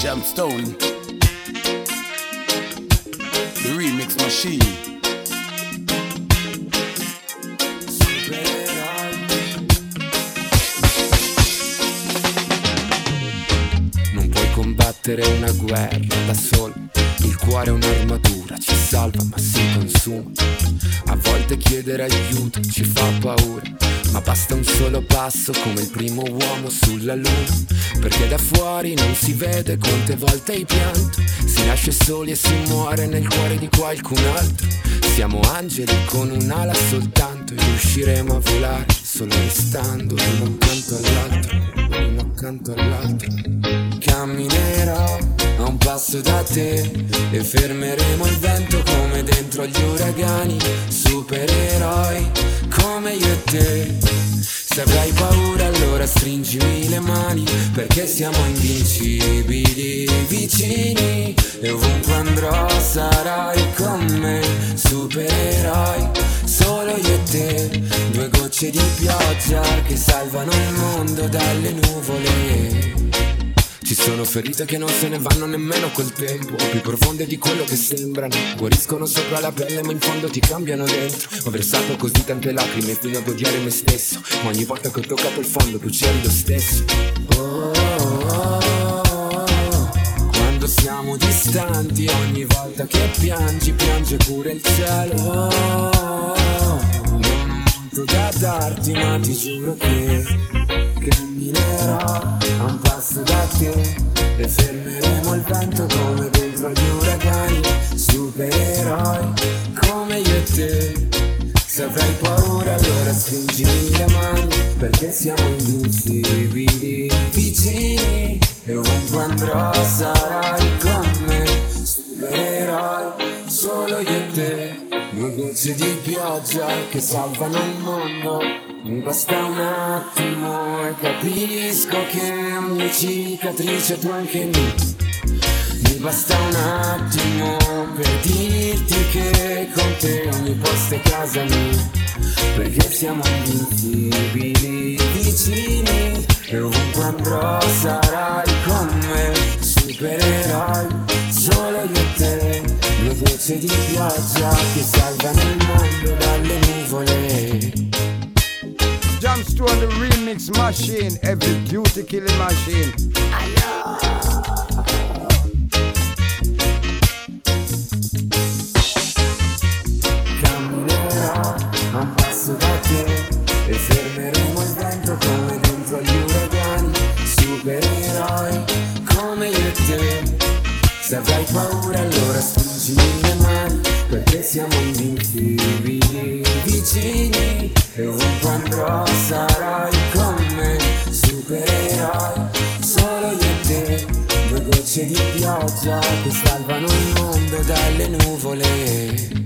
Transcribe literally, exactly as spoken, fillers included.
Jamstone, the remix machine. Non puoi combattere una guerra da solo, il cuore è un'armatura, ci salva ma si consuma. A volte chiedere aiuto ci fa paura, ma basta un solo passo come il primo uomo sulla luna. Perché da fuori non si vede quante volte hai pianto, si nasce soli e si muore nel cuore di qualcun altro. Siamo angeli con un'ala soltanto e riusciremo a volare solo restando l'uno accanto all'altro, l'uno accanto all'altro. Camminerò a un passo da te e fermeremo il vento come dentro agli uragani. Supereroi come io e te. Se avrai paura allora stringimi le mani, perché siamo invincibili, vicini. E ovunque andrò sarai con me. Supereroi, solo io e te. Due gocce di pioggia che salvano il mondo dalle nuvole. Ci sono ferite che non se ne vanno nemmeno col tempo, più profonde di quello che sembrano. Guariscono sopra la pelle ma in fondo ti cambiano dentro. Ho versato così tante lacrime fino ad odiare me stesso. Ogni volta che ho toccato il fondo tu c'eri lo stesso. Oh, oh, oh, oh. Quando siamo distanti, ogni volta che piangi, piange pure il cielo. Oh, oh, oh. Non ho molto da darti ma ti giuro che camminerò a un passo da te e fermeremo il vento come dentro gli uragani. Supereroi come io e te. Se avrai paura allora stringimi le mani, perché siamo invincibili, vicini. E ovunque andrò sarai con me. Supereroi, solo io e te. Due gocce di pioggia che salvano il mondo. Mi basta un attimo e capisco che ogni cicatrice tu anche me. Mi basta un attimo per dirti che con te ogni posto è casa mia. Perché siamo invincibili, vicini. E ovunque andrò sarai con me. Supereroi, solo io e te. Due gocce di pioggia che salvano il mondo dalle nuvole. Jamstone, the remix machine, every duty killing machine. Camminerò a un passo da te e fermeremo il vento come dentro agli uragani. Supereroi come io e te. Se avrai paura allora stringimi le mani, perché siamo invincibili, vicini. E ovunque andrò sarai con me. Supereroi, solo io e te. Due gocce di pioggia che salvano il mondo dalle nuvole.